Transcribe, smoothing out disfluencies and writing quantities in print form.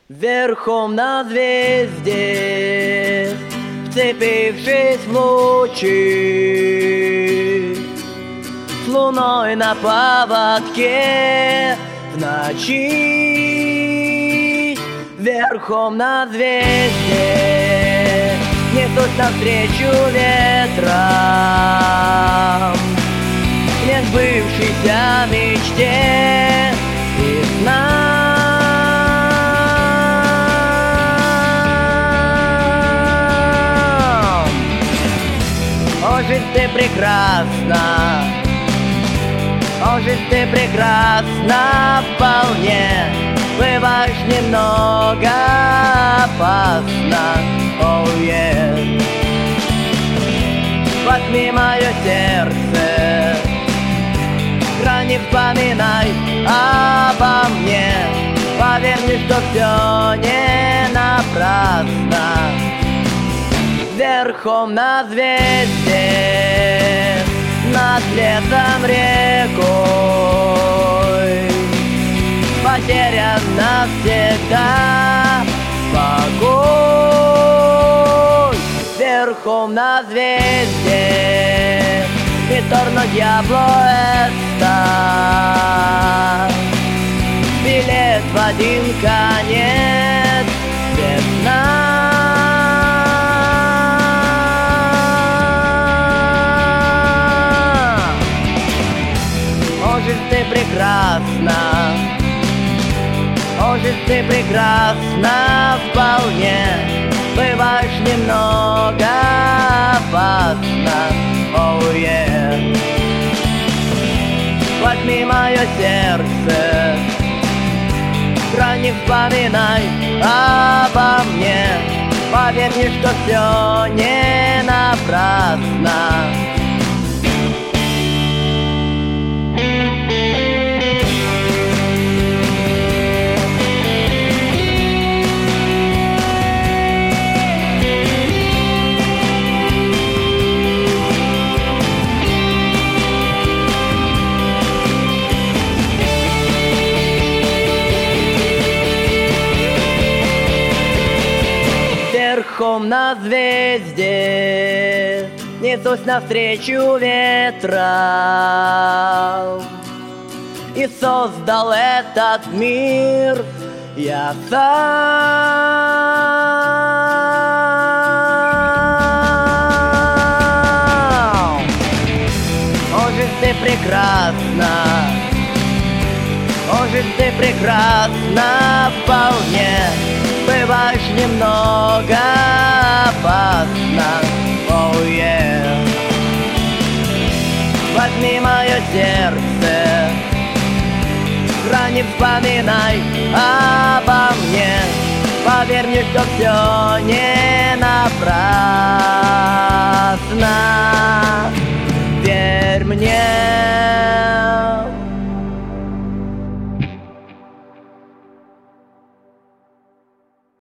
Верхом на звезде, вцепившись в лучи, с луной на поводке в ночи. Верхом на звезде несусь навстречу ветрам, к несбывшейся мечте и снам. О, жизнь, ты прекрасна, о, жизнь, ты прекрасна вполне. Бываешь немного опасно, oh yeah. Возьми мое сердце, не вспоминай обо мне. Поверь мне, что все не напрасно. Верхом на звезде, над лесом рекой, потерян навсегда покой. Верхом на звезде ritorno diavolo это билет в один конец весна. О, жизнь, ты прекрасна, о, жизнь, ты прекрасна вполне. Бываешь немного опасно, oh yeah. Возьми мое сердце, не вспоминай обо мне. Поверь мне, что все не напрасно. Верхом на звезде несусь навстречу ветрам, и создал этот мир я сам. О, жизнь, ты прекрасна, о, жизнь, ты прекрасна вполне. Бываешь немного опасно, oh yeah. Возьми мое сердце, не вспоминай обо мне. Поверь мне, что все не напрасно. Верь мне.